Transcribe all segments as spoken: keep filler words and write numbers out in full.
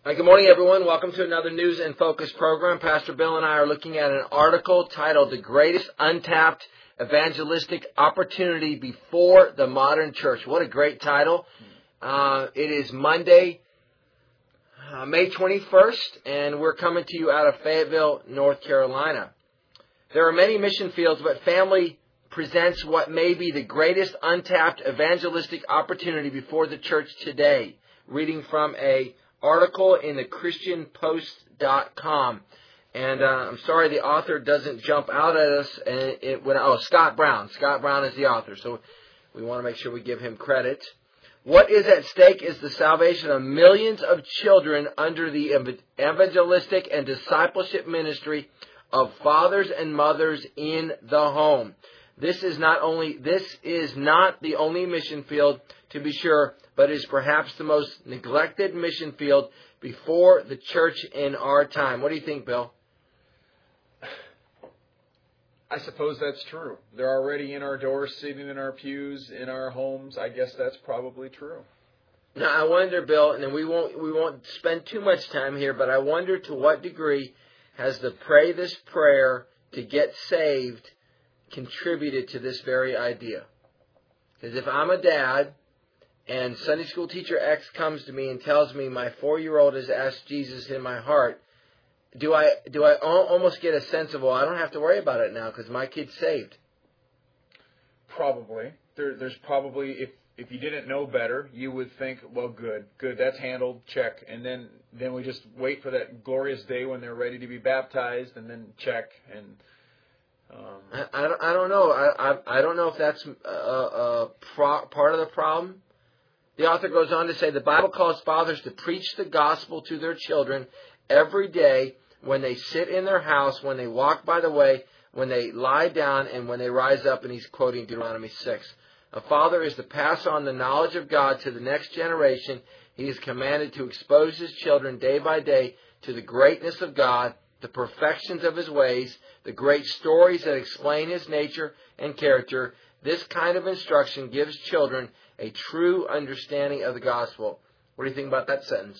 Hi, good morning, everyone. Welcome to another News in Focus program. Pastor Bill and I are looking at an article titled The Greatest Untapped Evangelistic Opportunity Before the Modern Church. What a great title. Uh, it is Monday, uh, May twenty-first, and we're coming to you out of Fayetteville, North Carolina. There are many mission fields, but family presents what may be the greatest untapped evangelistic opportunity before the church today. Reading from a article in the Christian Post dot com. And uh, I'm sorry the author doesn't jump out at us. And it, it went, oh, Scott Brown. Scott Brown is the author, so we want to make sure we give him credit. What is at stake is the salvation of millions of children under the evangelistic and discipleship ministry of fathers and mothers in the home. This is not only this is not the only mission field, to be sure, but is perhaps the most neglected mission field before the church in our time. What do you think, Bill? I suppose that's true. They're already in our doors, sitting in our pews, in our homes. I guess that's probably true. Now, I wonder, Bill, and we won't we won't spend too much time here, but I wonder to what degree has the Pray This Prayer to Get Saved contributed to this very idea. Because if I'm a dad and Sunday school teacher X comes to me and tells me my four-year-old has asked Jesus in my heart, do I do I almost get a sense of, well, I don't have to worry about it now because my kid's saved? Probably. There, there's probably, if if you didn't know better, you would think, well, good, good, that's handled, check. And then, then we just wait for that glorious day when they're ready to be baptized, and then check. And um, I, I, don't, I don't know. I, I, I don't know if that's a, a pro, part of the problem. The author goes on to say, the Bible calls fathers to preach the gospel to their children every day when they sit in their house, when they walk by the way, when they lie down, and when they rise up. And he's quoting Deuteronomy six. A father is to pass on the knowledge of God to the next generation. He is commanded to expose his children day by day to the greatness of God, the perfections of his ways, the great stories that explain his nature and character. This kind of instruction gives children a true understanding of the gospel. What do you think about that sentence?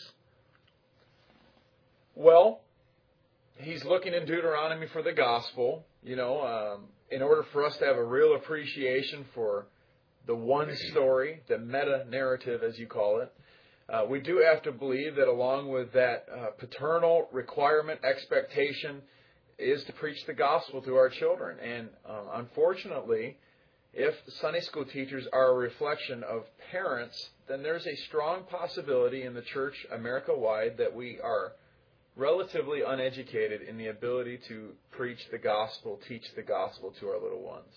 Well, he's looking in Deuteronomy for the gospel. You know, um, in order for us to have a real appreciation for the one story, the meta-narrative, as you call it, uh, we do have to believe that along with that uh, paternal requirement, expectation, is to preach the gospel to our children. And um, unfortunately, if Sunday school teachers are a reflection of parents, then there's a strong possibility in the church America-wide that we are relatively uneducated in the ability to preach the gospel, teach the gospel to our little ones.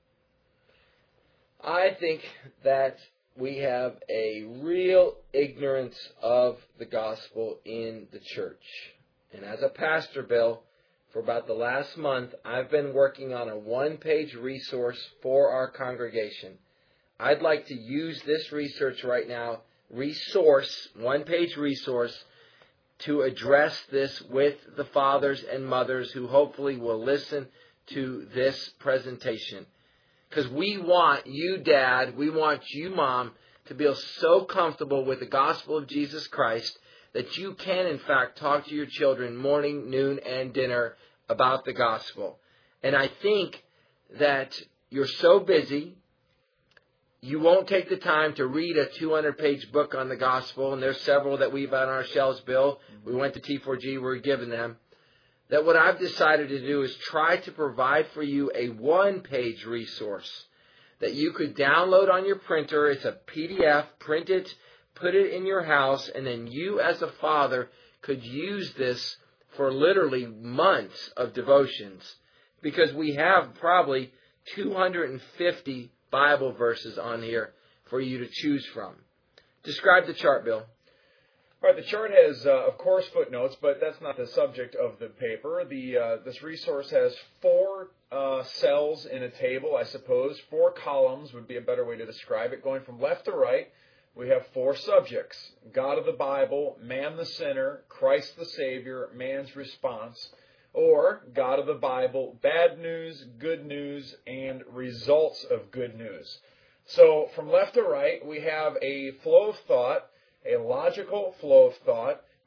I think that we have a real ignorance of the gospel in the church. And as a pastor, Bill, for about the last month, I've been working on a one-page resource for our congregation. I'd like to use this research right now, resource, one-page resource, to address this with the fathers and mothers who hopefully will listen to this presentation. Because we want you, Dad, we want you, Mom, to feel so comfortable with the gospel of Jesus Christ that you can, in fact, talk to your children morning, noon, and dinner about the gospel. And I think that you're so busy, you won't take the time to read a two hundred page book on the gospel, and there's several that we've on our shelves, Bill. We went to T four G, we were given them. That what I've decided to do is try to provide for you a one-page resource that you could download on your printer. It's a P D F, print it, put it in your house, and then you as a father could use this for literally months of devotions, because we have probably two hundred fifty Bible verses on here for you to choose from. Describe the chart, Bill. All right, the chart has, uh, of course, footnotes, but that's not the subject of the paper. The uh, this resource has four uh, cells in a table, I suppose. Four columns would be a better way to describe it. Going from left to right, we have four subjects: God of the Bible, man the sinner, Christ the Savior, man's response, or God of the Bible, bad news, good news, and results of good news. So from left to right, we have a flow of thought, a logical flow of thought,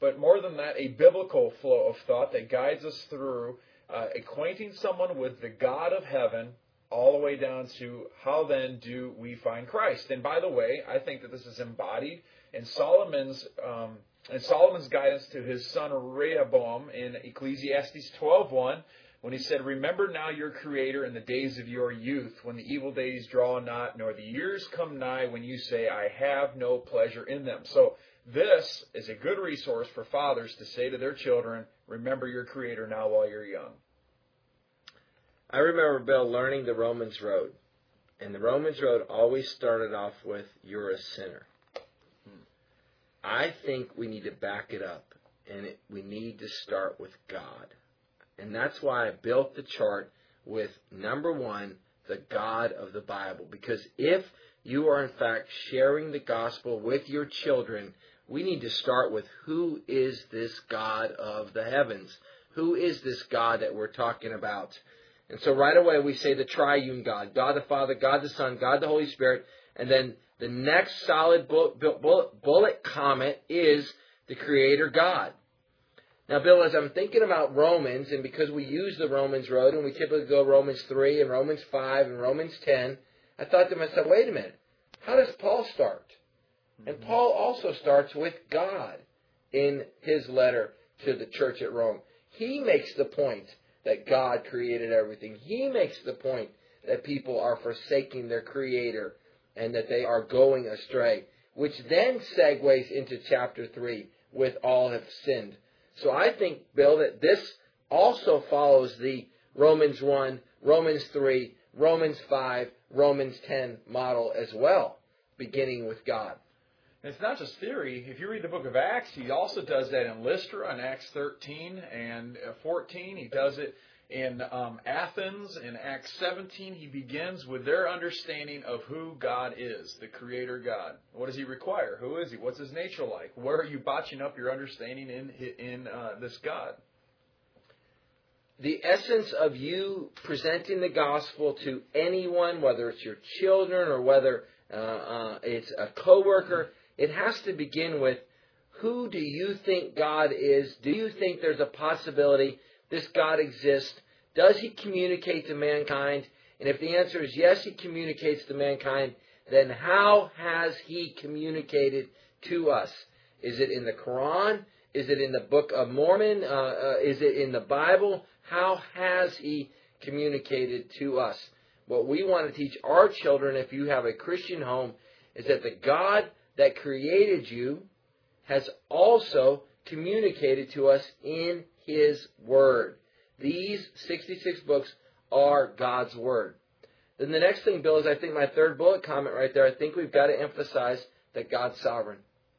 but more than that, a biblical flow of thought that guides us through uh, acquainting someone with the God of heaven, all the way down to how then do we find Christ. And by the way, I think that this is embodied in Solomon's um, in Solomon's guidance to his son Rehoboam in Ecclesiastes twelve one, when he said, "Remember now your Creator in the days of your youth, when the evil days draw not, nor the years come nigh, when you say, I have no pleasure in them." So this is a good resource for fathers to say to their children, remember your Creator now while you're young. I remember, Bill, learning the Romans Road. And the Romans Road always started off with, you're a sinner. Hmm. I think we need to back it up. And it, we need to start with God. And that's why I built the chart with, number one, the God of the Bible. Because if you are, in fact, sharing the gospel with your children, we need to start with, who is this God of the heavens? Who is this God that we're talking about? And so right away we say the triune God, God the Father, God the Son, God the Holy Spirit. And then the next solid bullet, bullet, bullet comment is the Creator God. Now, Bill, as I'm thinking about Romans, and because we use the Romans Road, and we typically go Romans three and Romans five and Romans ten, I thought to myself, wait a minute, how does Paul start? And Paul also starts with God in his letter to the church at Rome. He makes the point that God created everything. He makes the point that people are forsaking their Creator and that they are going astray, which then segues into chapter three with all have sinned. So I think, Bill, that this also follows the Romans one, Romans three, Romans five, Romans ten model as well, beginning with God. And it's not just theory. If you read the book of Acts, he also does that in Lystra in Acts thirteen and fourteen. He does it in um, Athens in Acts seventeen. He begins with their understanding of who God is, the Creator God. What does He require? Who is He? What's His nature like? Where are you botching up your understanding in in uh, this God? The essence of you presenting the gospel to anyone, whether it's your children or whether uh, uh, it's a coworker, it has to begin with, who do you think God is? Do you think there's a possibility this God exists? Does He communicate to mankind? And if the answer is yes, He communicates to mankind, then how has He communicated to us? Is it in the Quran? Is it in the Book of Mormon? Uh, uh, is it in the Bible? How has He communicated to us? What we want to teach our children, if you have a Christian home, is that the God that created you has also communicated to us in His Word. These sixty-six books are God's Word. Then the next thing, Bill, is I think my third bullet comment right there, I think we've got to emphasize that God's sovereign.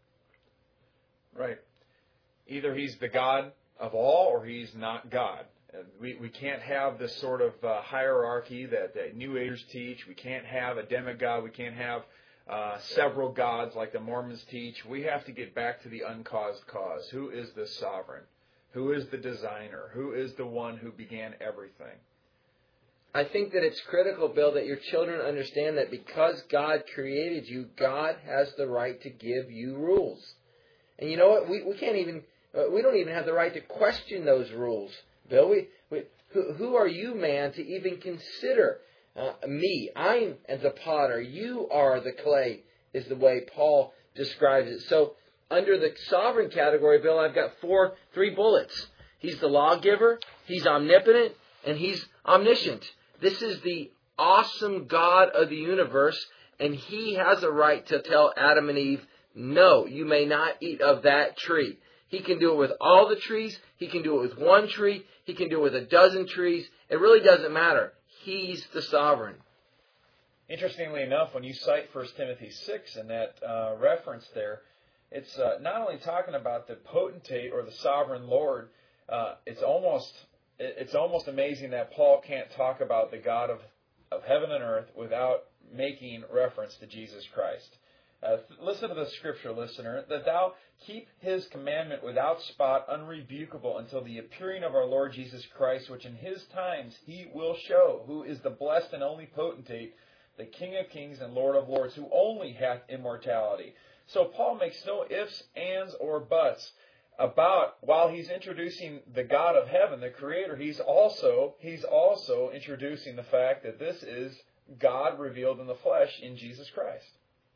Right. Either He's the God of all or He's not God. We we can't have this sort of uh, hierarchy that, that New Agers teach. We can't have a demigod. We can't have uh, several gods like the Mormons teach. We have to get back to the uncaused cause. Who is the sovereign? Who is the designer? Who is the one who began everything? I think that it's critical, Bill, that your children understand that because God created you, God has the right to give you rules. And you know what? We, we can't even, uh, we don't even have the right to question those rules. Bill, we, we, who, who are you, man, to even consider uh, me? I'm the potter. You are the clay, is the way Paul describes it. So under the sovereign category, Bill, I've got four, three bullets. He's the lawgiver, He's omnipotent, and He's omniscient. This is the awesome God of the universe, and He has a right to tell Adam and Eve, no, you may not eat of that tree. He can do it with all the trees. He can do it with one tree. He can do it with a dozen trees. It really doesn't matter. He's the sovereign. Interestingly enough, when you cite First Timothy six in that uh, reference there, it's uh, not only talking about the potentate or the sovereign Lord. Uh, it's almost it's almost amazing that Paul can't talk about the God of, of heaven and earth without making reference to Jesus Christ. Uh, listen to the scripture, listener, that thou keep His commandment without spot, unrebukable, until the appearing of our Lord Jesus Christ, which in His times He will show, who is the blessed and only potentate, the King of kings and Lord of lords, who only hath immortality. So Paul makes no ifs, ands, or buts about, while he's introducing the God of heaven, the Creator, he's also he's also introducing the fact that this is God revealed in the flesh in Jesus Christ.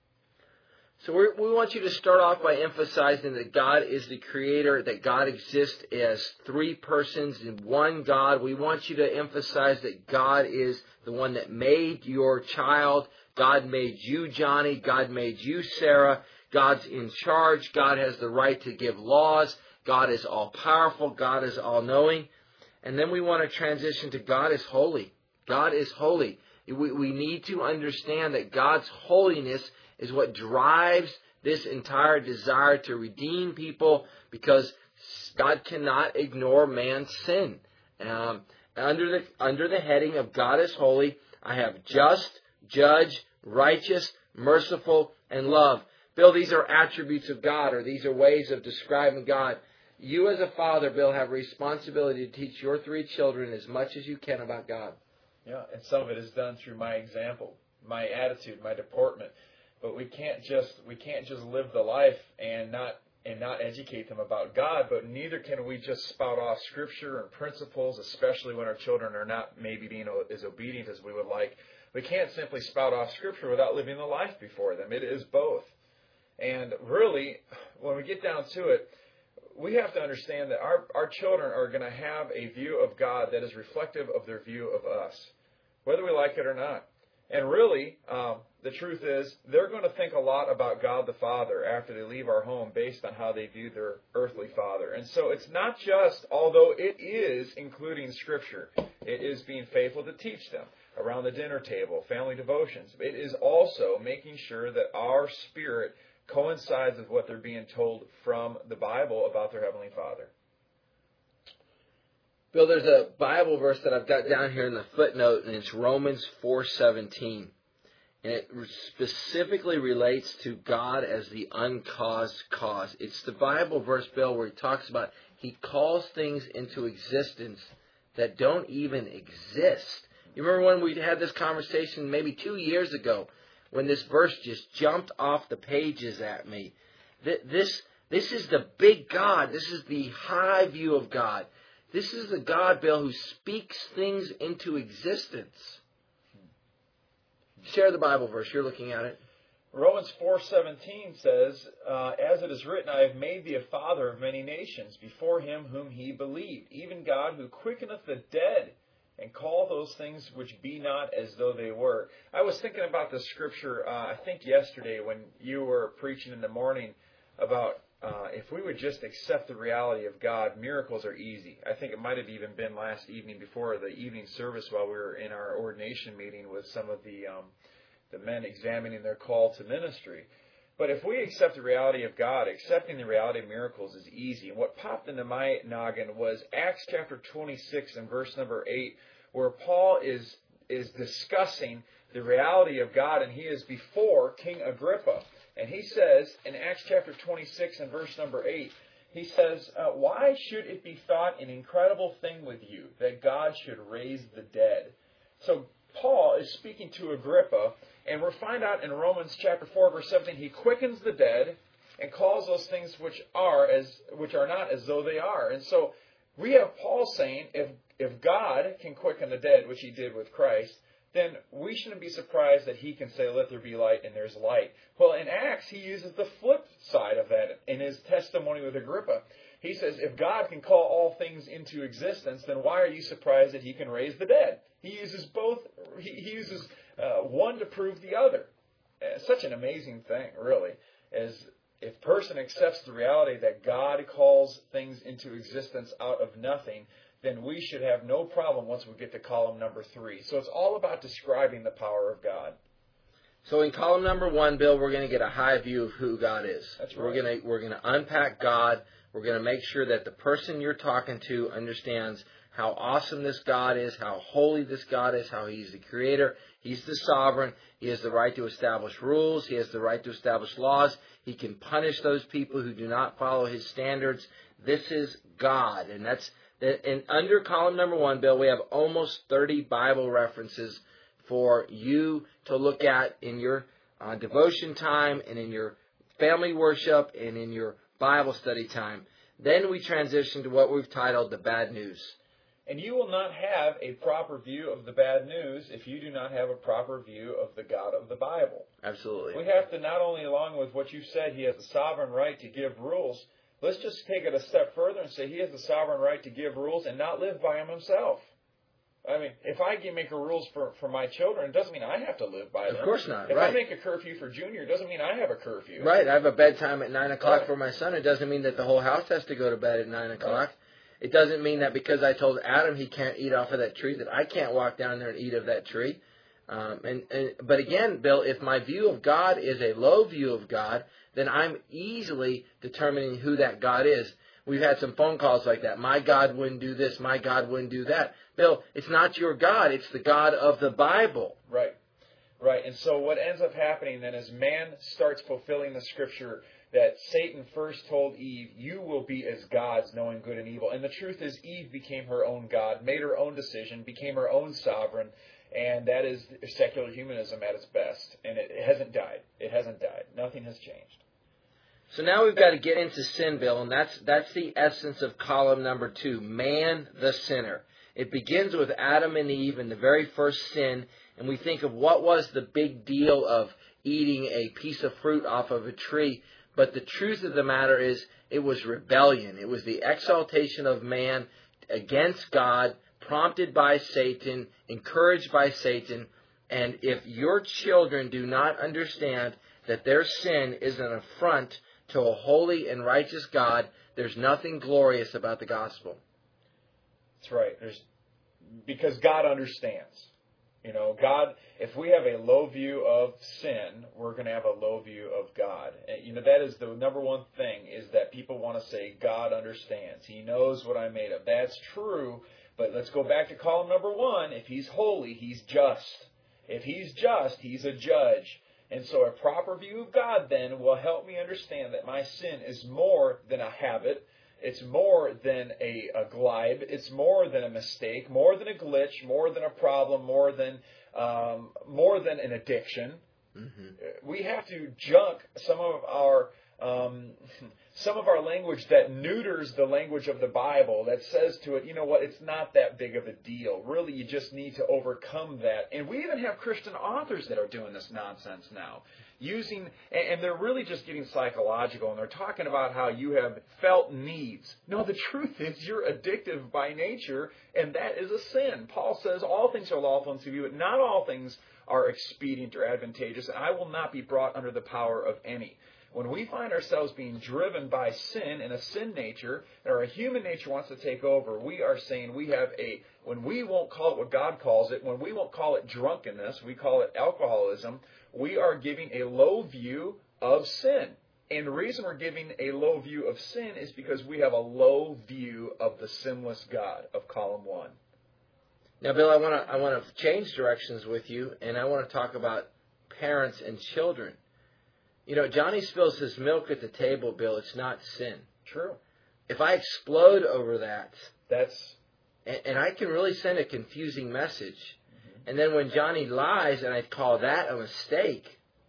So we we want you to start off by emphasizing that God is the Creator, that God exists as three persons in one God. We want you to emphasize that God is the one that made your child. God made you, Johnny. God made you, Sarah. God's in charge. God has the right to give laws. God is all-powerful. God is all-knowing. And then we want to transition to God is holy. God is holy. We, we need to understand that God's holiness is what drives this entire desire to redeem people, because God cannot ignore man's sin. Um, under the under the heading of God is holy, I have just, judge, righteous, merciful, and love. Bill, these are attributes of God, or these are ways of describing God. You as a father, Bill, have a responsibility to teach your three children as much as you can about God. Yeah, and some of it is done through my example, my attitude, my deportment. But we can't just we can't just live the life and not and not educate them about God. But neither can we just spout off Scripture and principles, especially when our children are not maybe being as obedient as we would like. We can't simply spout off Scripture without living the life before them. It is both. And really, when we get down to it, we have to understand that our, our children are going to have a view of God that is reflective of their view of us, whether we like it or not. And really, um, the truth is, they're going to think a lot about God the Father after they leave our home based on how they view their earthly father. And so it's not just, although it is including Scripture, it is being faithful to teach them around the dinner table, family devotions. It is also making sure that our spirit coincides with what they're being told from the Bible about their Heavenly Father. Bill, there's a Bible verse that I've got down here in the footnote, and it's Romans four seventeen. And it specifically relates to God as the uncaused cause. It's the Bible verse, Bill, where he talks about he calls things into existence that don't even exist. You remember when we had this conversation maybe two years ago, when this verse just jumped off the pages at me? This, this is the big God. This is the high view of God. This is the God, Bill, who speaks things into existence. Share the Bible verse. You're looking at it. Romans four seventeen says, uh, as it is written, I have made thee a father of many nations, before him whom he believed, even God who quickeneth the dead, and call those things which be not as though they were. I was thinking about this scripture, uh, I think yesterday when you were preaching in the morning about uh, if we would just accept the reality of God, miracles are easy. I think it might have even been last evening before the evening service while we were in our ordination meeting with some of the um, the men examining their call to ministry. But if we accept the reality of God, accepting the reality of miracles is easy. And what popped into my noggin was Acts chapter twenty-six and verse number eight, where Paul is is discussing the reality of God, and he is before King Agrippa. And he says in Acts chapter twenty-six and verse number eight, he says, uh, why should it be thought an incredible thing with you that God should raise the dead? So Paul is speaking to Agrippa, and we'll find out in Romans chapter four, verse seventeen, he quickens the dead and calls those things which are as which are not as though they are. And so we have Paul saying, if if God can quicken the dead, which he did with Christ, then we shouldn't be surprised that he can say, let there be light, and there's light. Well, in Acts, he uses the flip side of that in his testimony with Agrippa. He says, if God can call all things into existence, then why are you surprised that he can raise the dead? He uses both. He, he uses uh, one to prove the other. Uh, such an amazing thing, really, as if a person accepts the reality that God calls things into existence out of nothing, then we should have no problem once we get to column number three. So it's all about describing the power of God. So in column number one, Bill, we're going to get a high view of who God is. That's right. We're going to we're going to unpack God. We're going to make sure that the person you're talking to understands how awesome this God is, how holy this God is, how He's the Creator. He's the sovereign. He has the right to establish rules. He has the right to establish laws. He can punish those people who do not follow His standards. This is God, and that's and under column number one, Bill, we have almost thirty Bible references for you to look at in your uh, devotion time and in your family worship and in your Bible study time. Then we transition to what we've titled the bad news. And you will not have a proper view of the bad news if you do not have a proper view of the God of the Bible. Absolutely. We have to not only, along with what you said, he has a sovereign right to give rules. Let's just take it a step further and say he has the sovereign right to give rules and not live by them himself. I mean, if I can make a rules for, for my children, it doesn't mean I have to live by them. Of course not. If right. I make a curfew for Junior, it doesn't mean I have a curfew. Right. I have a bedtime at nine o'clock right. for my son. It doesn't mean that the whole house has to go to bed at nine o'clock. Right. It doesn't mean that because I told Adam he can't eat off of that tree, that I can't walk down there and eat of that tree. Um, and, and But again, Bill, if my view of God is a low view of God, then I'm easily determining who that God is. We've had some phone calls like that. My God wouldn't do this. My God wouldn't do that. Bill, it's not your God. It's the God of the Bible. Right. Right. And so what ends up happening then is man starts fulfilling the scripture that Satan first told Eve, you will be as gods, knowing good and evil. And the truth is Eve became her own God, made her own decision, became her own sovereign. And that is secular humanism at its best. And it, it hasn't died. It hasn't died. Nothing has changed. So now we've got to get into sin, Bill, and that's that's the essence of column number two, man the sinner. It begins with Adam and Eve and the very first sin, and we think of what was the big deal of eating a piece of fruit off of a tree. But the truth of the matter is it was rebellion. It was the exaltation of man against God, prompted by Satan, encouraged by Satan. And if your children do not understand that their sin is an affront to a holy and righteous God, there's nothing glorious about the gospel. That's right. There's because God understands. You know, God, if we have a low view of sin, we're going to have a low view of God. And, you know, that is the number one thing, is that people want to say, God understands. He knows what I'm made of. That's true, but let's go back to column number one. If he's holy, he's just. If he's just, he's a judge. And so a proper view of God then will help me understand that my sin is more than a habit. It's more than a, a glide. It's more than a mistake, more than a glitch, more than a problem, more than um, more than an addiction. Mm-hmm. We have to junk some of our um, some of our language that neuters the language of the Bible, that says to it, you know what, it's not that big of a deal. Really, you just need to overcome that. And we even have Christian authors that are doing this nonsense now. Using, and they're really just getting psychological, and they're talking about how you have felt needs. No, the truth is you're addictive by nature, and that is a sin. Paul says all things are lawful unto you, but not all things are expedient or advantageous, and I will not be brought under the power of any. When we find ourselves being driven by sin and a sin nature, or a human nature wants to take over, we are saying we have a, when we won't call it what God calls it, when we won't call it drunkenness, we call it alcoholism, we are giving a low view of sin. And the reason we're giving a low view of sin is because we have a low view of the sinless God of column one. Now, Bill, I want to I want to change directions with you, and I want to talk about parents and children. You know, Johnny spills his milk at the table, Bill. It's not sin. True. If I explode over that, that's and, and I can really send a confusing message. And then when Johnny lies and I call that a mistake,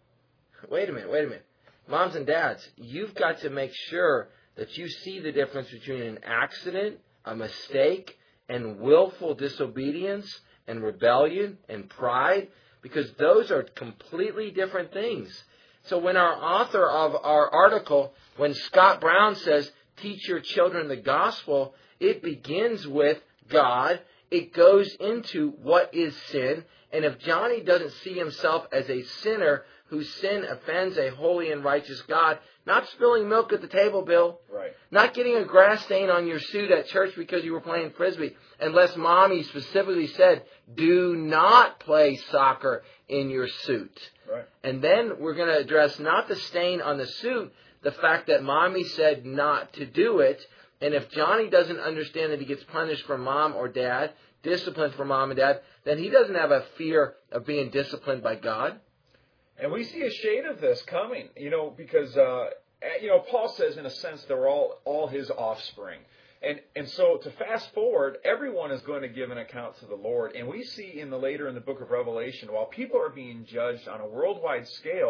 wait a minute, wait a minute. Moms and dads, you've got to make sure that you see the difference between an accident, a mistake, and willful disobedience and rebellion and pride, because those are completely different things. So when our author of our article, when Scott Brown says, teach your children the gospel, it begins with God. It goes into what is sin. And if Johnny doesn't see himself as a sinner whose sin offends a holy and righteous God, not spilling milk at the table, Bill. Right. Not getting a grass stain on your suit at church because you were playing Frisbee. Unless Mommy specifically said, do not play soccer in your suit. Right. And then we're going to address not the stain on the suit, the fact that Mommy said not to do it. And if Johnny doesn't understand that he gets punished from mom or dad, disciplined from mom and dad, then he doesn't have a fear of being disciplined by God. And we see a shade of this coming, you know, because, uh, you know, Paul says, in a sense, they're all all his offspring. And and so to fast forward, everyone is going to give an account to the Lord. And we see in the later in the book of Revelation, while people are being judged on a worldwide scale,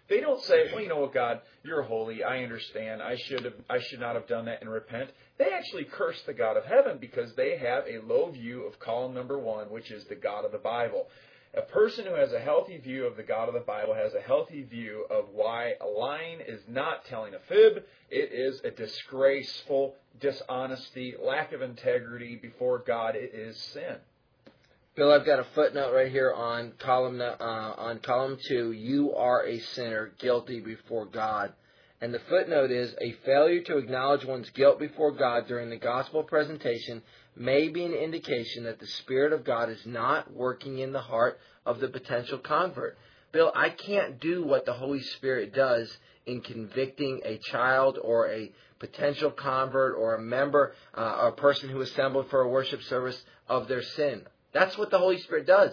They don't say, well, you know what, God, you're holy. I understand. I should have, I should not have done that and repent. They actually curse the God of heaven because they have a low view of column number one, which is the God of the Bible. A person who has a healthy view of the God of the Bible has a healthy view of why lying is not telling a fib. It is a disgraceful dishonesty, lack of integrity before God. It is sin. Bill, I've got a footnote right here on column uh, on column two. You are a sinner, guilty before God. And the footnote is, a failure to acknowledge one's guilt before God during the gospel presentation may be an indication that the Spirit of God is not working in the heart of the potential convert. Bill, I can't do what the Holy Spirit does in convicting a child or a potential convert or a member, uh, or a person who assembled for a worship service of their sin. That's what the Holy Spirit does.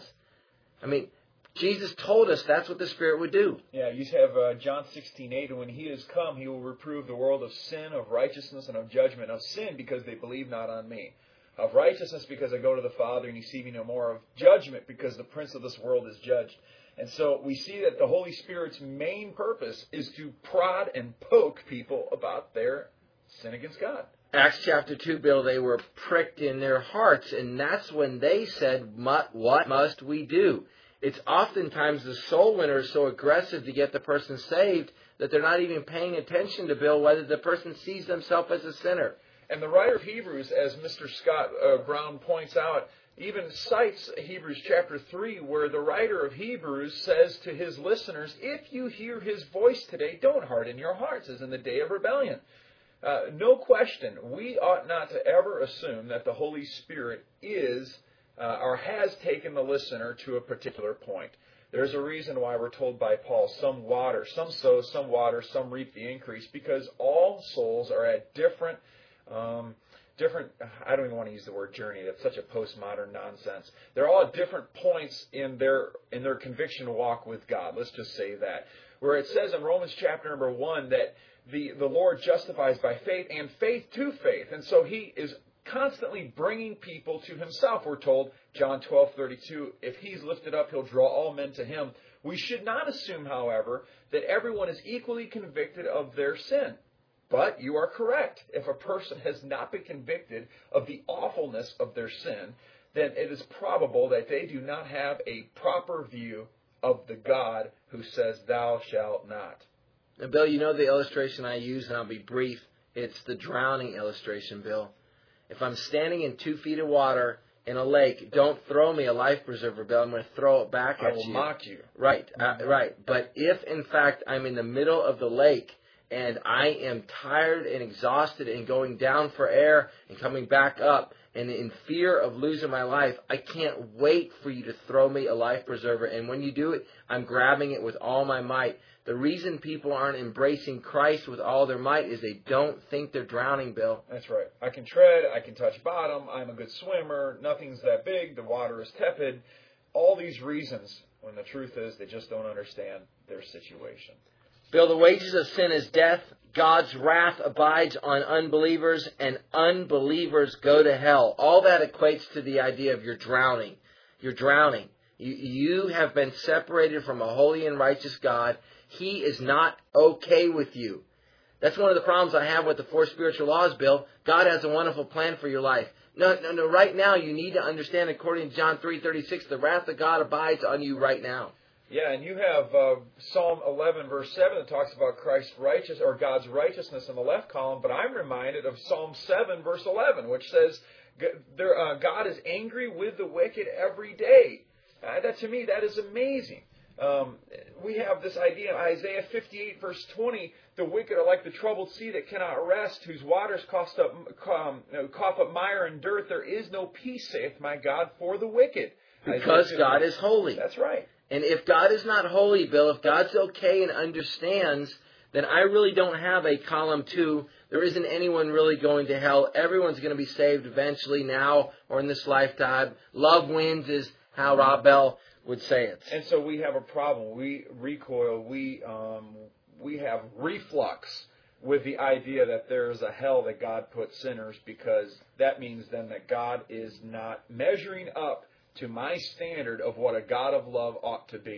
I mean, Jesus told us that's what the Spirit would do. Yeah, you have uh, John sixteen eight, and when He is come, He will reprove the world of sin, of righteousness, and of judgment. Of sin, because they believe not on me. Of righteousness, because I go to the Father, and He see me no more. Of judgment, because the prince of this world is judged. And so we see that the Holy Spirit's main purpose is to prod and poke people about their sin against God. Acts chapter two, Bill, they were pricked in their hearts, and that's when they said, what must we do? It's oftentimes the soul winner is so aggressive to get the person saved that they're not even paying attention to, Bill, whether the person sees themselves as a sinner. And the writer of Hebrews, as Mister Scott uh, Brown points out, even cites Hebrews chapter three, where the writer of Hebrews says to his listeners, if you hear His voice today, don't harden your hearts as in the day of rebellion. Uh, no question, we ought not to ever assume that the Holy Spirit is uh, or has taken the listener to a particular point. There's a reason why we're told by Paul, some water, some sow, some water, some reap the increase, because all souls are at different, um, different, I don't even want to use the word journey, that's such a postmodern nonsense. They're all at different points in their in their conviction walk with God, let's just say that. Where it says in Romans chapter number one that The, the Lord justifies by faith and faith to faith. And so He is constantly bringing people to Himself. We're told, John twelve thirty-two, if He's lifted up, He'll draw all men to Him. We should not assume, however, that everyone is equally convicted of their sin. But you are correct. If a person has not been convicted of the awfulness of their sin, then it is probable that they do not have a proper view of the God who says, thou shalt not. Now, Bill, you know the illustration I use, and I'll be brief. It's the drowning illustration, Bill. If I'm standing in two feet of water in a lake, don't throw me a life preserver, Bill. I'm going to throw it back I at you. will mock you. Right, uh, right. But if, in fact, I'm in the middle of the lake and I am tired and exhausted and going down for air and coming back up and in fear of losing my life, I can't wait for you to throw me a life preserver. And when you do it, I'm grabbing it with all my might. The reason people aren't embracing Christ with all their might is they don't think they're drowning, Bill. That's right. I can tread, I can touch bottom, I'm a good swimmer, nothing's that big, the water is tepid. All these reasons, when the truth is they just don't understand their situation. Bill, the wages of sin is death. God's wrath abides on unbelievers, and unbelievers go to hell. All that equates to the idea of you're drowning. You're drowning. You, you have been separated from a holy and righteous God. He is not okay with you. That's one of the problems I have with the four spiritual laws, Bill. God has a wonderful plan for your life. No, no, no. Right now, you need to understand, according to John three thirty-six, the wrath of God abides on you right now. Yeah, and you have uh, Psalm eleven, verse seven, that talks about Christ's righteous or God's righteousness in the left column. But I'm reminded of Psalm seven, verse eleven, which says there, uh, God is angry with the wicked every day. Uh, that to me, that is amazing. Um, we have this idea in Isaiah fifty-eight, verse twenty, the wicked are like the troubled sea that cannot rest, whose waters cost up, um, cough up mire and dirt. There is no peace, saith my God, for the wicked. Because God is holy. That's right. And if God is not holy, Bill, if God's okay and understands, then I really don't have a column two. There isn't anyone really going to hell. Everyone's going to be saved eventually, now or in this lifetime. Love wins is how Rob Bell would say it. And so we have a problem. We recoil. We um, we have reflux with the idea that there is a hell that God puts sinners, because that means then that God is not measuring up to my standard of what a God of love ought to be.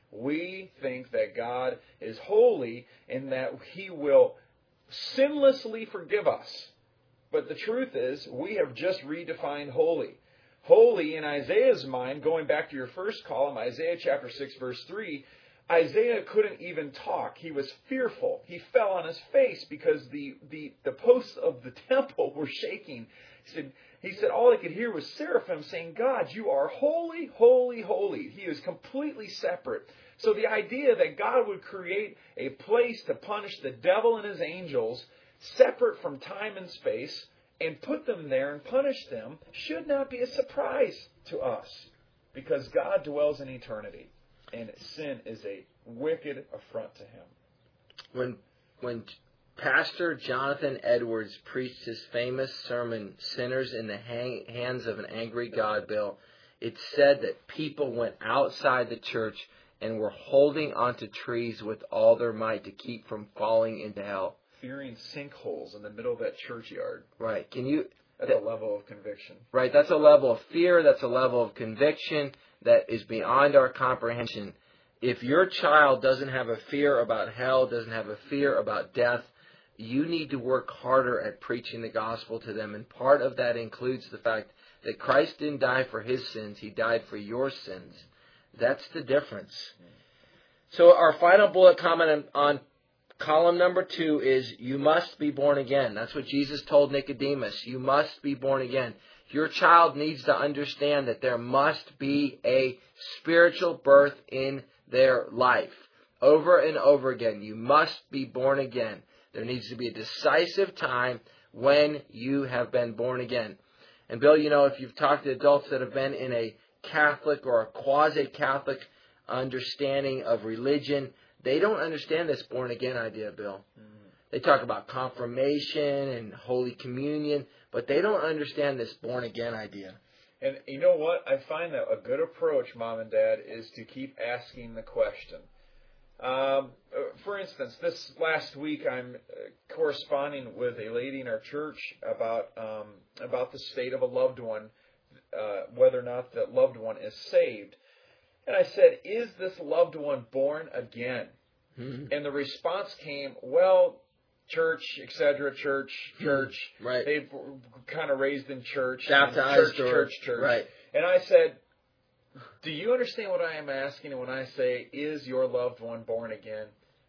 We think that God is holy and that He will sinlessly forgive us. But the truth is, we have just redefined holy. Holy, in Isaiah's mind, going back to your first column, Isaiah chapter six, verse three, Isaiah couldn't even talk. He was fearful. He fell on his face because the, the, the posts of the temple were shaking. He said, he said all he could hear was seraphim saying, God, you are holy, holy, holy. He is completely separate. So the idea that God would create a place to punish the devil and his angels separate from time and space and put them there and punish them should not be a surprise to us, because God dwells in eternity and sin is a wicked affront to Him. When when Pastor Jonathan Edwards preached his famous sermon, Sinners in the hang, Hands of an Angry God, Bill, it said that people went outside the church and were holding onto trees with all their might to keep from falling into hell. Fearing sinkholes in the middle of that churchyard. Right. Can you... That's that, a level of conviction. Right. That's a level of fear. That's a level of conviction that is beyond our comprehension. If your child doesn't have a fear about hell, doesn't have a fear about death, you need to work harder at preaching the gospel to them. And part of that includes the fact that Christ didn't die for His sins. He died for your sins. That's the difference. So our final bullet comment on column number two is, you must be born again. That's what Jesus told Nicodemus. You must be born again. Your child needs to understand that there must be a spiritual birth in their life. Over and over again, you must be born again. There needs to be a decisive time when you have been born again. And Bill, you know, if you've talked to adults that have been in a Catholic or a quasi-Catholic understanding of religion, they don't understand this born-again idea, Bill. Mm-hmm. They talk about confirmation and Holy Communion, but they don't understand this born-again idea. And you know what? I find that a good approach, Mom and Dad, is to keep asking the question. Um, for instance, this last week I'm corresponding with a lady in our church about um, about the state of a loved one, uh, whether or not that loved one is saved. And I said, is this loved one born again? Mm-hmm. And the response came, well, church, et cetera, church, church. Right. They've kind of raised in church. Baptized. Church, or, church, church. Right. And I said, do you understand what I am asking when I say, is your loved one born again?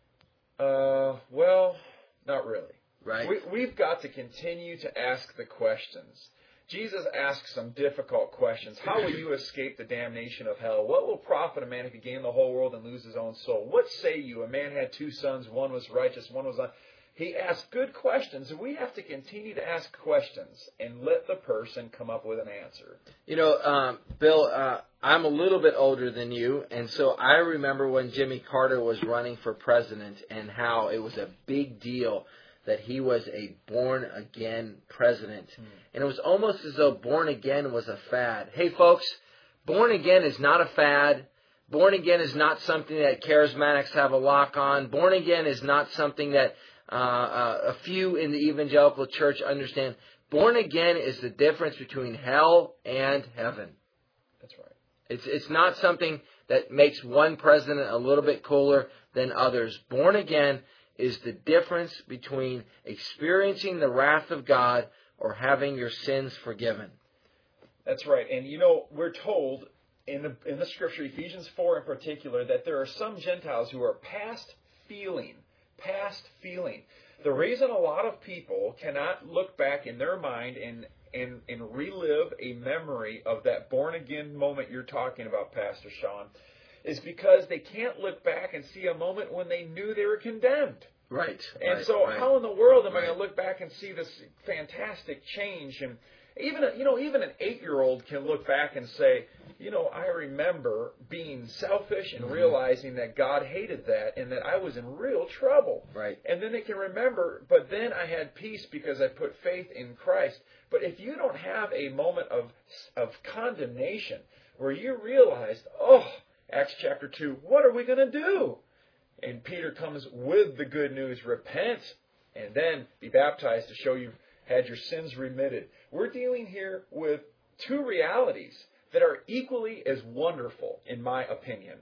Uh, well, not really. Right. We, we've got to continue to ask the questions. Jesus asks some difficult questions. How will you escape the damnation of hell? What will profit a man if he gain the whole world and lose his own soul? What say you? A man had two sons. One was righteous, one was not. He asked good questions, and we have to continue to ask questions and let the person come up with an answer. You know, um, Bill, uh, I'm a little bit older than you, and so I remember when Jimmy Carter was running for president and how it was a big deal that he was a born-again president. Hmm. And it was almost as though born-again was a fad. Hey, folks, born-again is not a fad. Born-again is not something that charismatics have a lock on. Born-again is not something that uh, uh, a few in the evangelical church understand. Born-again is the difference between hell and heaven. That's right. It's, it's not something that makes one president a little bit cooler than others. Born-again is the difference between experiencing the wrath of God or having your sins forgiven. That's right. And you know, we're told in the in the scripture, Ephesians four in particular, that there are some Gentiles who are past feeling, past feeling. The reason a lot of people cannot look back in their mind and and, and relive a memory of that born-again moment you're talking about, Pastor Sean, is because they can't look back and see a moment when they knew they were condemned. Right. And right, so right. how in the world am right. I going to look back and see this fantastic change? And even, a, you know, even an eight-year-old can look back and say, you know, I remember being selfish and mm-hmm. realizing that God hated that and that I was in real trouble. Right. And then they can remember, but then I had peace because I put faith in Christ. But if you don't have a moment of of condemnation where you realized, oh, Acts chapter two, what are we going to do? And Peter comes with the good news, repent, and then be baptized to show you've had your sins remitted. We're dealing here with two realities that are equally as wonderful, in my opinion.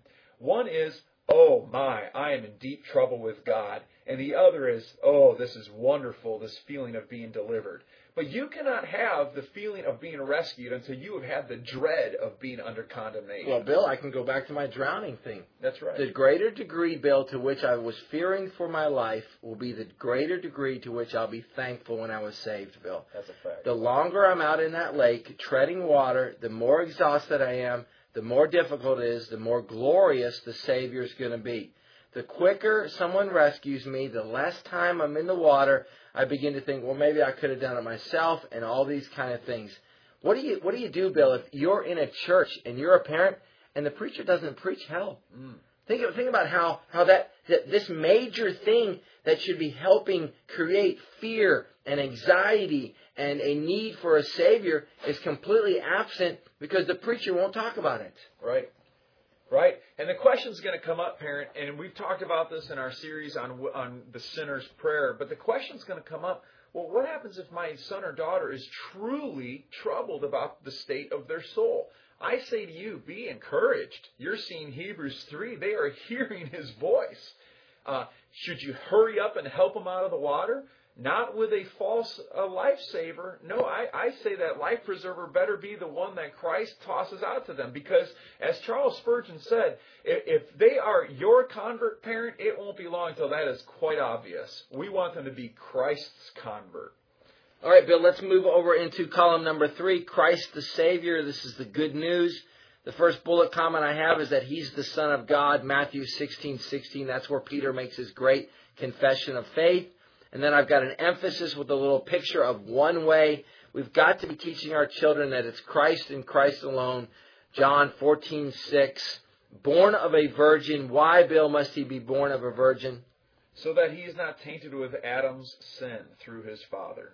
One is, oh my, I am in deep trouble with God. And the other is, oh, this is wonderful, this feeling of being delivered. But you cannot have the feeling of being rescued until you have had the dread of being under condemnation. Well, Bill, I can go back to my drowning thing. That's right. The greater degree, Bill, to which I was fearing for my life will be the greater degree to which I'll be thankful when I was saved, Bill. That's a fact. The longer I'm out in that lake treading water, the more exhausted I am, the more difficult it is, the more glorious the Savior's going to be. The quicker someone rescues me, the less time I'm in the water, I begin to think, well, maybe I could have done it myself and all these kind of things. What do you what do you do, Bill, if you're in a church and you're a parent and the preacher doesn't preach hell? Mm. Think, think about how, how that, that this major thing that should be helping create fear and anxiety and a need for a Savior is completely absent because the preacher won't talk about it. Right. Right? And the question's going to come up, parent, and we've talked about this in our series on on the sinner's prayer, but the question's going to come up, well, what happens if my son or daughter is truly troubled about the state of their soul? I say to you, be encouraged. You're seeing Hebrews three. They are hearing His voice. Uh, should you hurry up and help them out of the water? Not with a false uh, lifesaver. No, I, I say that life preserver better be the one that Christ tosses out to them. Because, as Charles Spurgeon said, if, if they are your convert parent, it won't be long until that is quite obvious. We want them to be Christ's convert. All right, Bill, let's move over into column number three, Christ the Savior. This is the good news. The first bullet comment I have is that He's the Son of God, Matthew sixteen sixteen. That's where Peter makes his great confession of faith. And then I've got an emphasis with a little picture of one way. We've got to be teaching our children that it's Christ and Christ alone. John fourteen six. Born of a virgin. Why, Bill, must He be born of a virgin? So that He is not tainted with Adam's sin through his father.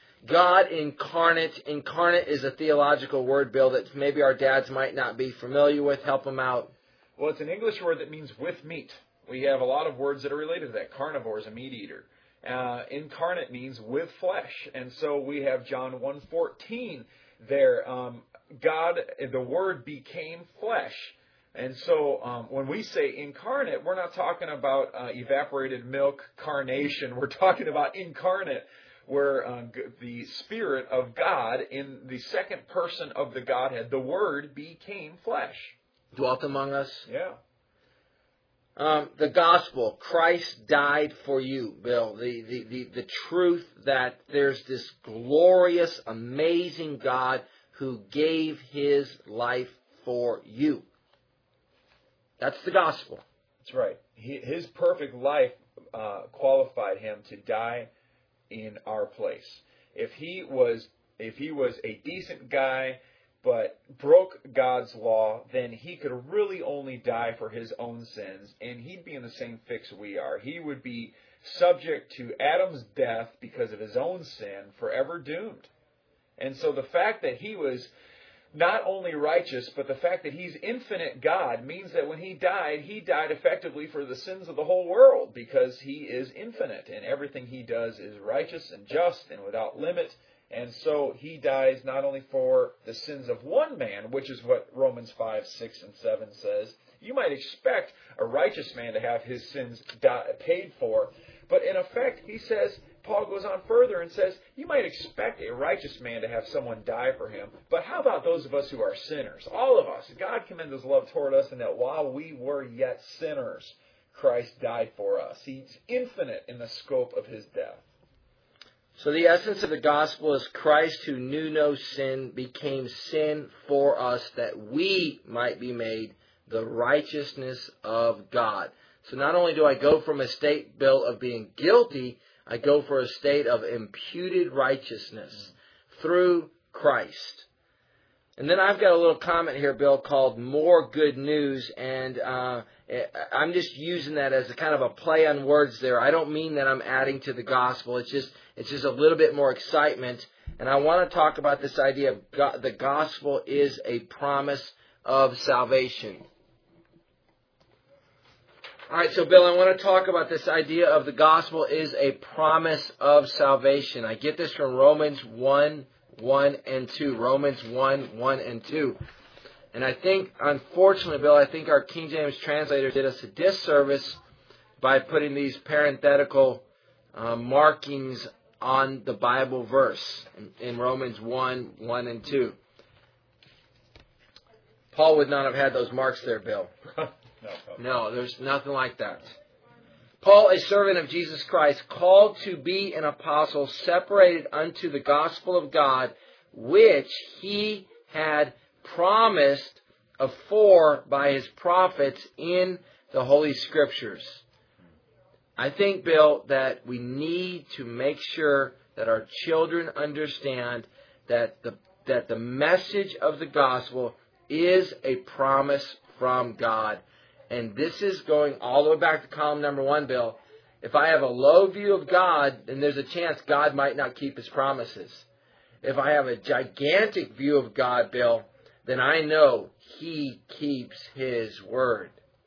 God incarnate. Incarnate is a theological word, Bill, that maybe our dads might not be familiar with. Help them out. Well, it's an English word that means with meat. We have a lot of words that are related to that. Carnivore is a meat eater. Uh, incarnate means with flesh. And so we have John one fourteen there. Um, God, the Word became flesh. And so um, when we say incarnate, we're not talking about uh, evaporated milk carnation. We're talking about incarnate, where uh, the Spirit of God in the second person of the Godhead, the Word became flesh. Dwelt among us. Yeah. Um, the gospel, Christ died for you, Bill. The, the, the, the truth that there's this glorious, amazing God who gave His life for you. That's the gospel. That's right. He, his perfect life uh, qualified Him to die in our place. If he was, if he was a decent guy, but broke God's law, then He could really only die for His own sins, and He'd be in the same fix we are. He would be subject to Adam's death because of his own sin, forever doomed. And so the fact that He was not only righteous, but the fact that He's infinite God means that when He died, He died effectively for the sins of the whole world, because He is infinite, and everything He does is righteous and just and without limit. And so He dies not only for the sins of one man, which is what Romans five, six, and seven says. You might expect a righteous man to have his sins die, paid for. But in effect, he says, Paul goes on further and says, you might expect a righteous man to have someone die for him. But how about those of us who are sinners? All of us. God commends His love toward us, and that while we were yet sinners, Christ died for us. He's infinite in the scope of His death. So the essence of the gospel is Christ, who knew no sin, became sin for us that we might be made the righteousness of God. So not only do I go from a state, Bill, of being guilty, I go for a state of imputed righteousness through Christ. And then I've got a little comment here, Bill, called More Good News, and uh, I'm just using that as a kind of a play on words there. I don't mean that I'm adding to the gospel. It's just it's just a little bit more excitement. And I want to talk about this idea of God, the gospel is a promise of salvation. All right, so Bill, I want to talk about this idea of the gospel is a promise of salvation. I get this from Romans one, one and two. Romans one, one and two. And I think, unfortunately, Bill, I think our King James translator did us a disservice by putting these parenthetical uh, markings on the Bible verse in, in Romans one, one and two. Paul would not have had those marks there, Bill. no, no, there's nothing like that. Paul, a servant of Jesus Christ, called to be an apostle, separated unto the gospel of God, which he had promised afore by his prophets in the Holy Scriptures. I think, Bill, that we need to make sure that our children understand that the that the message of the gospel is a promise from God. And this is going all the way back to column number one, Bill. If I have a low view of God, then there's a chance God might not keep His promises. If I have a gigantic view of God, Bill, then I know He keeps His word.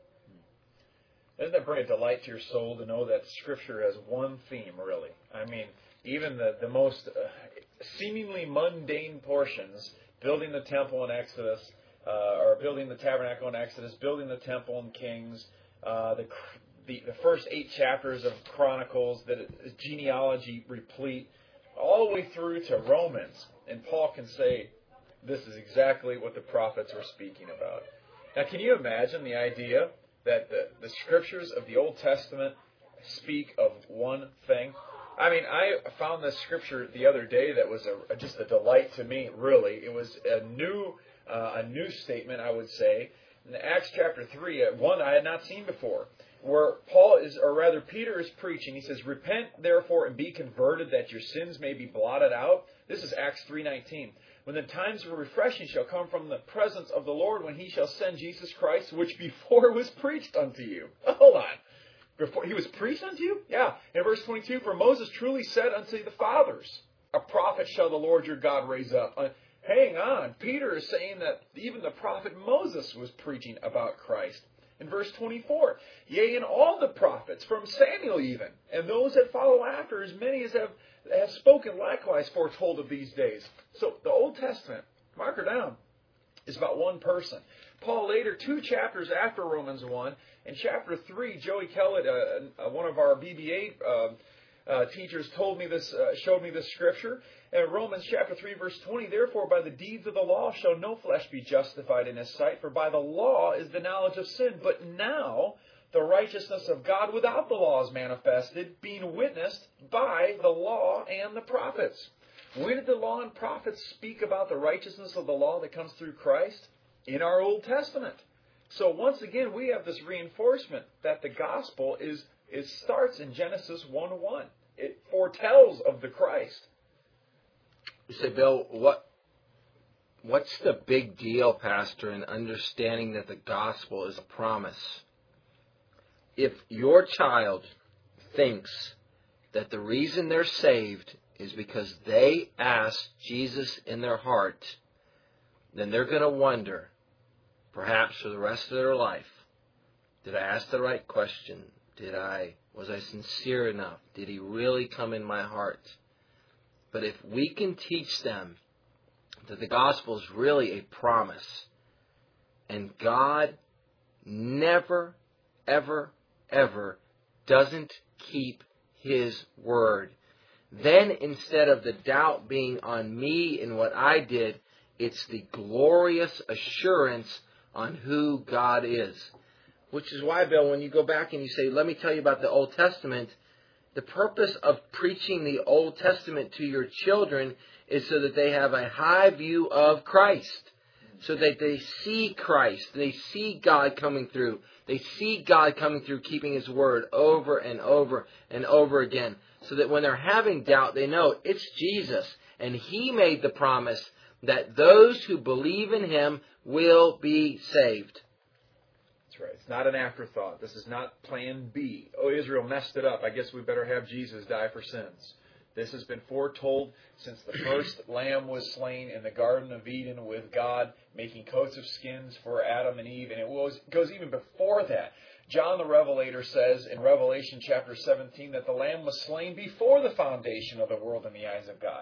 Doesn't that bring a delight to your soul to know that Scripture has one theme, really? I mean, even the, the most uh, seemingly mundane portions, building the temple in Exodus, uh, or building the tabernacle in Exodus, building the temple in Kings, uh, the, the the first eight chapters of Chronicles, that is genealogy replete, all the way through to Romans. And Paul can say, this is exactly what the prophets were speaking about. Now, can you imagine the idea that the, the Scriptures of the Old Testament speak of one thing? I mean, I found this Scripture the other day that was a, just a delight to me, really. It was a new uh, a new statement, I would say. In Acts chapter three, one I had not seen before, where Paul is, or rather Peter is preaching. He says, repent therefore and be converted, that your sins may be blotted out. This is Acts three nineteen. When the times of refreshing shall come from the presence of the Lord, when He shall send Jesus Christ, which before was preached unto you. Hold on. Before He was preached unto you? Yeah. In verse twenty-two, for Moses truly said unto the fathers, a prophet shall the Lord your God raise up. Uh, hang on. Peter is saying that even the prophet Moses was preaching about Christ. In verse twenty-four, yea, and all the prophets, from Samuel even, and those that follow after, as many as have, have spoken likewise foretold of these days. So the Old Testament, mark her down, is about one person. Paul later, two chapters after Romans one, in chapter three, Joey Kellett, uh, uh, one of our B B A uh, uh, teachers, told me this, uh, showed me this scripture. In Romans chapter three, verse twenty, therefore by the deeds of the law shall no flesh be justified in His sight, for by the law is the knowledge of sin. But now the righteousness of God without the law is manifested, being witnessed by the law and the prophets. When did the law and prophets speak about the righteousness of the law that comes through Christ? In our Old Testament. So once again, we have this reinforcement that the gospel is it starts in Genesis one one. It foretells of the Christ. You say, Bill, what what's the big deal, Pastor, in understanding that the gospel is a promise? If your child thinks that the reason they're saved is because they asked Jesus in their heart, then they're going to wonder, perhaps for the rest of their life, did I ask the right question? Did I, was I sincere enough? Did He really come in my heart? But if we can teach them that the gospel is really a promise, and God never, ever, ever doesn't keep His word, then instead of the doubt being on me and what I did, it's the glorious assurance on who God is. Which is why, Bill, when you go back and you say, let me tell you about the Old Testament, the purpose of preaching the Old Testament to your children is so that they have a high view of Christ. So that they see Christ. They see God coming through. They see God coming through, keeping His word over and over and over again. So that when they're having doubt, they know it's Jesus. And He made the promise that those who believe in Him will be saved. That's right. It's not an afterthought. This is not plan B. Oh, Israel messed it up. I guess we better have Jesus die for sins. This has been foretold since the first lamb was slain in the Garden of Eden with God making coats of skins for Adam and Eve. And it was, goes even before that. John the Revelator says in Revelation chapter seventeen that the lamb was slain before the foundation of the world in the eyes of God.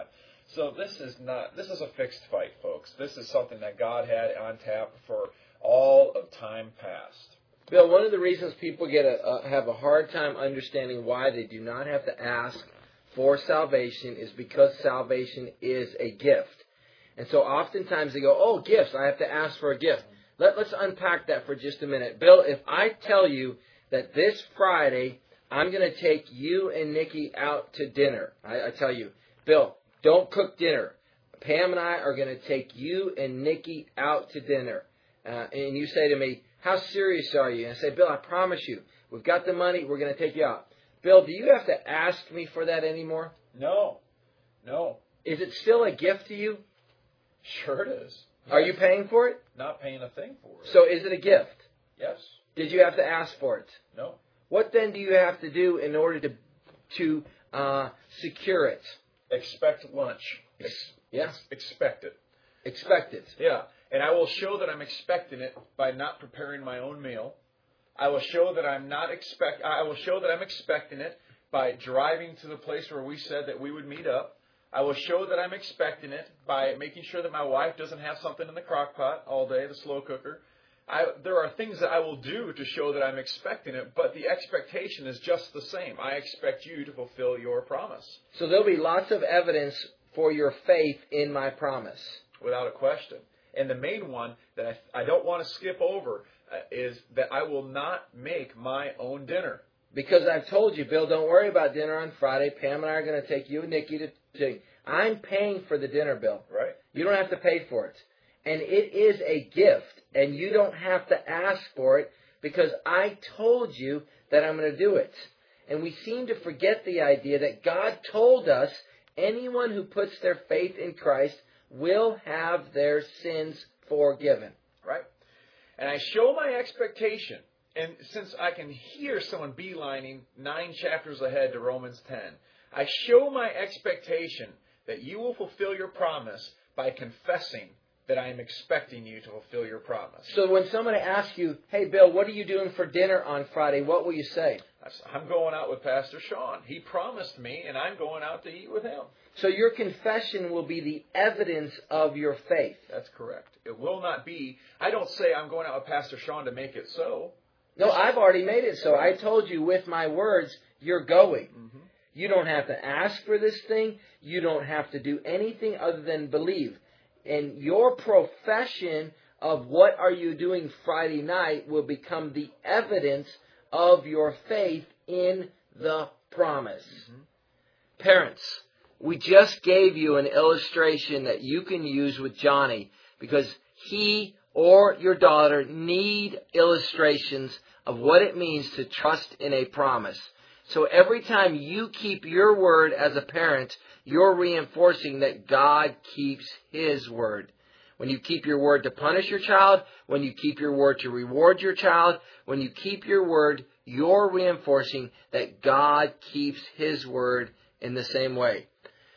So this is not, this is a fixed fight, folks. This is something that God had on tap for all of time past. Bill, one of the reasons people get a, uh, have a hard time understanding why they do not have to ask for salvation is because salvation is a gift. And so oftentimes they go, oh, gifts, I have to ask for a gift. Let, let's unpack that for just a minute. Bill, if I tell you that this Friday I'm going to take you and Nikki out to dinner, I, I tell you, Bill, don't cook dinner. Pam and I are going to take you and Nikki out to dinner. Uh, and you say to me, how serious are you? And I say, Bill, I promise you, we've got the money, we're going to take you out. Bill, do you have to ask me for that anymore? No. No. Is it still a gift to you? Sure it is. Yes. Are you paying for it? Not paying a thing for it. So is it a gift? Yes. Did you have to ask for it? No. What then do you have to do in order to to uh, secure it? Expect lunch. Ex- yeah. Expect it. Expect it. Yeah. And I will show that I'm expecting it by not preparing my own meal. I will show that I'm not expect. I will show that I'm expecting it by driving to the place where we said that we would meet up. I will show that I'm expecting it by making sure that my wife doesn't have something in the crock pot all day, the slow cooker. I, there are things that I will do to show that I'm expecting it, but the expectation is just the same. I expect you to fulfill your promise. So there'll be lots of evidence for your faith in my promise. Without a question. And the main one that I, I don't want to skip over uh, is that I will not make my own dinner. Because I've told you, Bill, don't worry about dinner on Friday. Pam and I are going to take you and Nikki to, to... I'm paying for the dinner, Bill. Right. You don't have to pay for it. And it is a gift, and you don't have to ask for it because I told you that I'm going to do it. And we seem to forget the idea that God told us anyone who puts their faith in Christ will have their sins forgiven. Right. And I show my expectation. And since I can hear someone beelining nine chapters ahead to Romans ten, I show my expectation that you will fulfill your promise by confessing that I am expecting you to fulfill your promise. So when somebody asks you, hey, Bill, what are you doing for dinner on Friday? What will you say? I'm going out with Pastor Sean. He promised me, and I'm going out to eat with him. So your confession will be the evidence of your faith. That's correct. It will not be, I don't say I'm going out with Pastor Sean to make it so. No, I've already made it so. I told you with my words, you're going. Mm-hmm. You don't have to ask for this thing. You don't have to do anything other than believe. And your profession of what are you doing Friday night will become the evidence of your faith in the promise. Mm-hmm. Parents, we just gave you an illustration that you can use with Johnny because he or your daughter need illustrations of what it means to trust in a promise. So every time you keep your word as a parent, you're reinforcing that God keeps His word. When you keep your word to punish your child, when you keep your word to reward your child, when you keep your word, you're reinforcing that God keeps His word in the same way.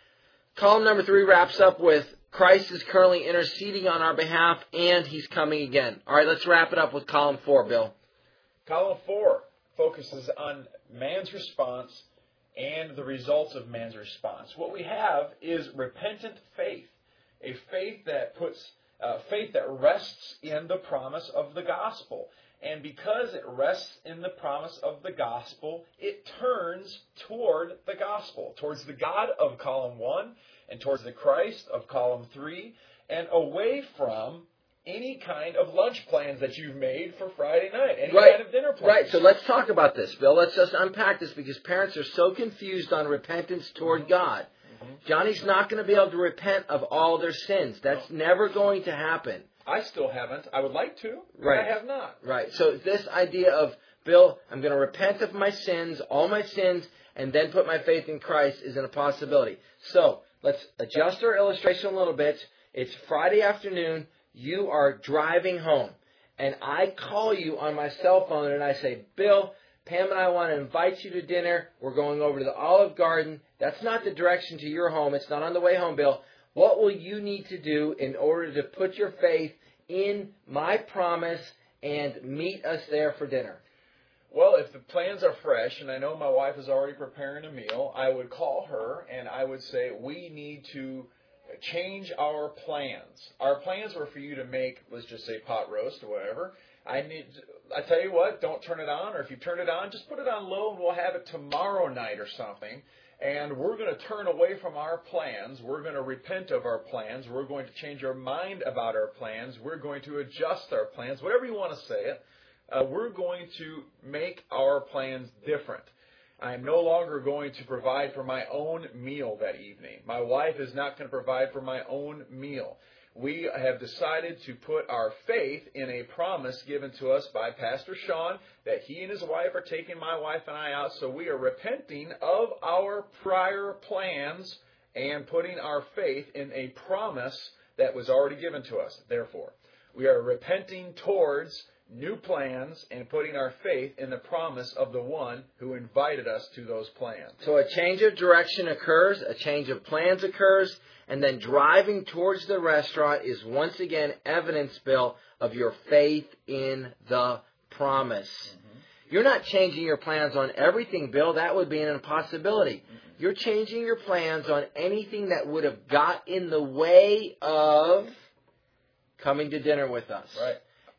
Column number three wraps up with Christ is currently interceding on our behalf and He's coming again. All right, let's wrap it up with column four, Bill. Column four focuses on man's response and the results of man's response. What we have is repentant faith, a faith that puts uh, faith that rests in the promise of the gospel. And because it rests in the promise of the gospel, it turns toward the gospel, towards the God of column one and towards the Christ of column three, and away from any kind of lunch plans that you've made for Friday night, any right. kind of dinner plans. Right, so let's talk about this, Bill. Let's just unpack this because parents are so confused on repentance toward mm-hmm. God. Mm-hmm. Johnny's not going to be able to repent of all their sins. That's no. never going to happen. I still haven't. I would like to, but right. I have not. Right, so this idea of, Bill, I'm going to repent of my sins, all my sins, and then put my faith in Christ isn't a possibility. So let's adjust our illustration a little bit. It's Friday afternoon. You are driving home, and I call you on my cell phone, and I say, Bill, Pam and I want to invite you to dinner. We're going over to the Olive Garden. That's not the direction to your home. It's not on the way home, Bill. What will you need to do in order to put your faith in my promise and meet us there for dinner? Well, if the plans are fresh, and I know my wife is already preparing a meal, I would call her, and I would say, we need to change our plans. Our plans were for you to make, let's just say, pot roast or whatever. I need. I tell you what, don't turn it on, or if you turn it on, just put it on low, and we'll have it tomorrow night or something. And we're going to turn away from our plans. We're going to repent of our plans. We're going to change our mind about our plans. We're going to adjust our plans, whatever you want to say it. Uh, we're going to make our plans different. I am no longer going to provide for my own meal that evening. My wife is not going to provide for my own meal. We have decided to put our faith in a promise given to us by Pastor Sean that he and his wife are taking my wife and I out. So we are repenting of our prior plans and putting our faith in a promise that was already given to us. Therefore, we are repenting towards new plans and putting our faith in the promise of the one who invited us to those plans. So a change of direction occurs, a change of plans occurs, and then driving towards the restaurant is once again evidence, Bill, of your faith in the promise. Mm-hmm. You're not changing your plans on everything, Bill. That would be an impossibility. Mm-hmm. You're changing your plans on anything that would have got in the way of coming to dinner with us. Right.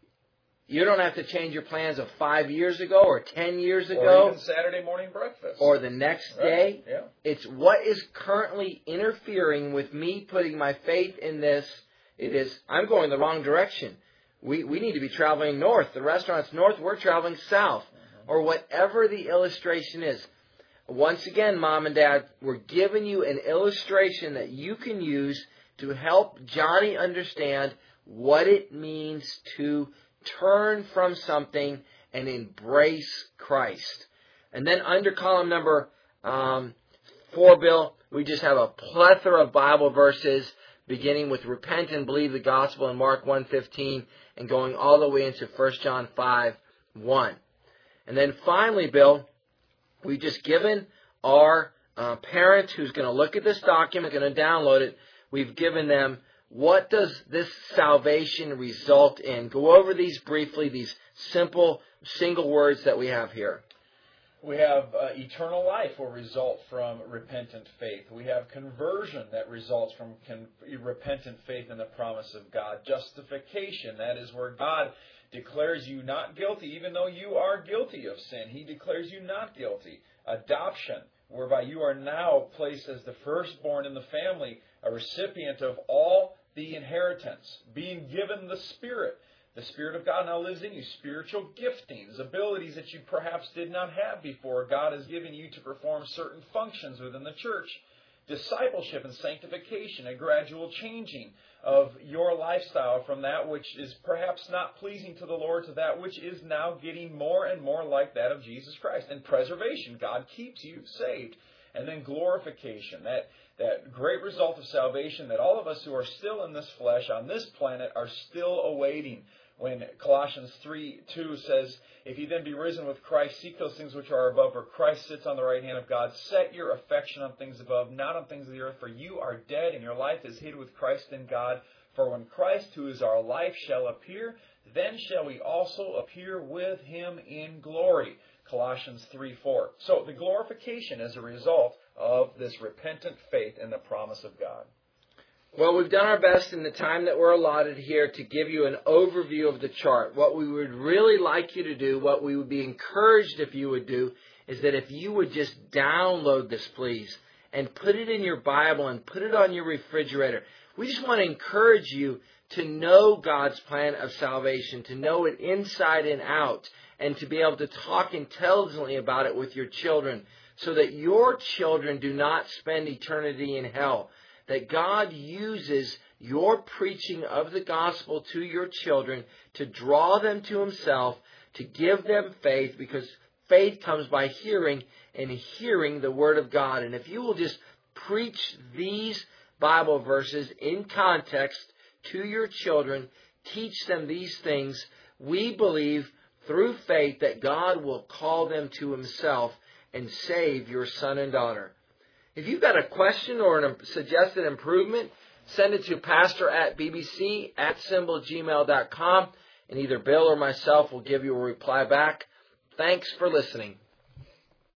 You don't have to change your plans of five years ago or ten years ago. Or even Saturday morning breakfast. Or the next right. day. Yeah. It's what is currently interfering with me putting my faith in this. It is, I'm going the wrong direction. We we need to be traveling north. The restaurant's north. We're traveling south. Mm-hmm. Or whatever the illustration is. Once again, Mom and Dad, we're giving you an illustration that you can use to help Johnny understand what it means to turn from something and embrace Christ. And then under column number um, four, Bill, we just have a plethora of Bible verses beginning with repent and believe the gospel in Mark one fifteen and going all the way into First John five one. And then finally, Bill, we've just given our uh, parent who's going to look at this document, going to download it, we've given them what does this salvation result in? Go over these briefly, these simple single words that we have here. We have uh, eternal life will result from repentant faith. We have conversion that results from con- repentant faith in the promise of God. Justification, that is where God declares you not guilty, even though you are guilty of sin. He declares you not guilty. Adoption, whereby you are now placed as the firstborn in the family, a recipient of all the inheritance, being given the Spirit. The Spirit of God now lives in you. Spiritual giftings, abilities that you perhaps did not have before. God has given you to perform certain functions within the church. Discipleship and sanctification, a gradual changing of your lifestyle from that which is perhaps not pleasing to the Lord to that which is now getting more and more like that of Jesus Christ. And preservation, God keeps you saved. And then glorification, that that great result of salvation that all of us who are still in this flesh on this planet are still awaiting. When Colossians three two says, if you then be risen with Christ, seek those things which are above, where Christ sits on the right hand of God. Set your affection on things above, not on things of the earth, for you are dead, and your life is hid with Christ in God. For when Christ, who is our life, shall appear, then shall we also appear with him in glory. Colossians three four. So the glorification is a result of this repentant faith in the promise of God. Well, we've done our best in the time that we're allotted here to give you an overview of the chart. What we would really like you to do, what we would be encouraged if you would do, is that if you would just download this, please, and put it in your Bible and put it on your refrigerator. We just want to encourage you to know God's plan of salvation, to know it inside and out, and to be able to talk intelligently about it with your children so that your children do not spend eternity in hell. That God uses your preaching of the gospel to your children to draw them to himself, to give them faith, because faith comes by hearing, and hearing the word of God. And if you will just preach these Bible verses in context to your children, teach them these things, we believe through faith that God will call them to himself and save your son and daughter. If you've got a question or a suggested improvement, send it to pastor at bbc at symbol gmail dot com, and either Bill or myself will give you a reply back. Thanks for listening.